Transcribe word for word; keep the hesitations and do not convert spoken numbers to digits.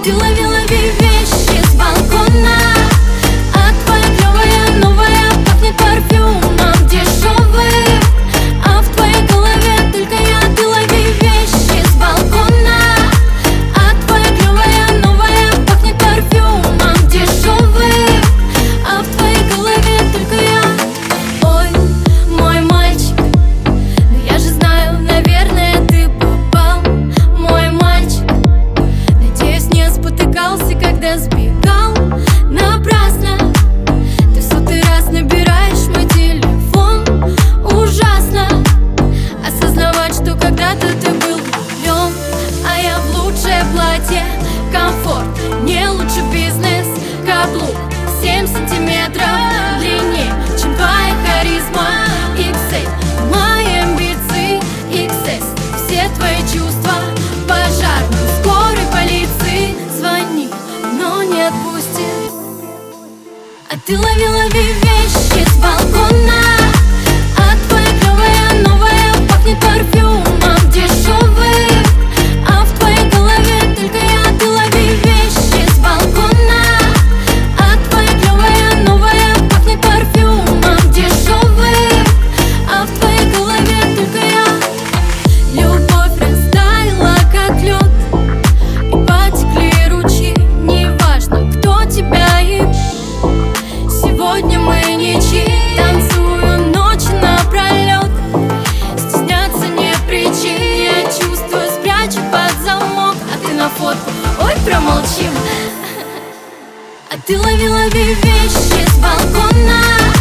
ты лови, лови вещи с балкона. А твоя клевая новая пахнет парфюмом дешевым. А в твоей голове только я, ты лови вещи с балкона. А твоя клевая новая пахнет парфюмом дешевым. А в твоей голове только я. Ой, мой мальчик, но я же знаю, наверное, ты попал. Мой мальчик, надеюсь, не спотыкался, когда сбегал напрасно. Ты в сотый раз набираешь мой телефон. Ужасно осознавать, что когда-то ты был влюблен. А я в лучшее платье, комфорт, не лучше бизнес. Каблук семь сантиметров длиннее, чем твоя харизма. икс эль, мои амбиции, икс эс, все твои чувства. Пожарной, скорой, полиции звони, но не отпустит. А ты лови, лови вещи с балкона. А твоя клевая новая пахнет парфюмом дешевым. А в твоей голове только я, ты лови вещи с балкона. А твоя клевая новая пахнет парфюмом дешевым. А в твоей голове только я. Любовь растаяла, как лед, и потекли ручьи. Неважно, кто тебя ищет, сегодня мы ничьи. Танцую ночь напролет, стесняться не причин. Я чувства спрячу под замок, а ты на фотку, ой, промолчим. А ты лови, лови вещи с балкона.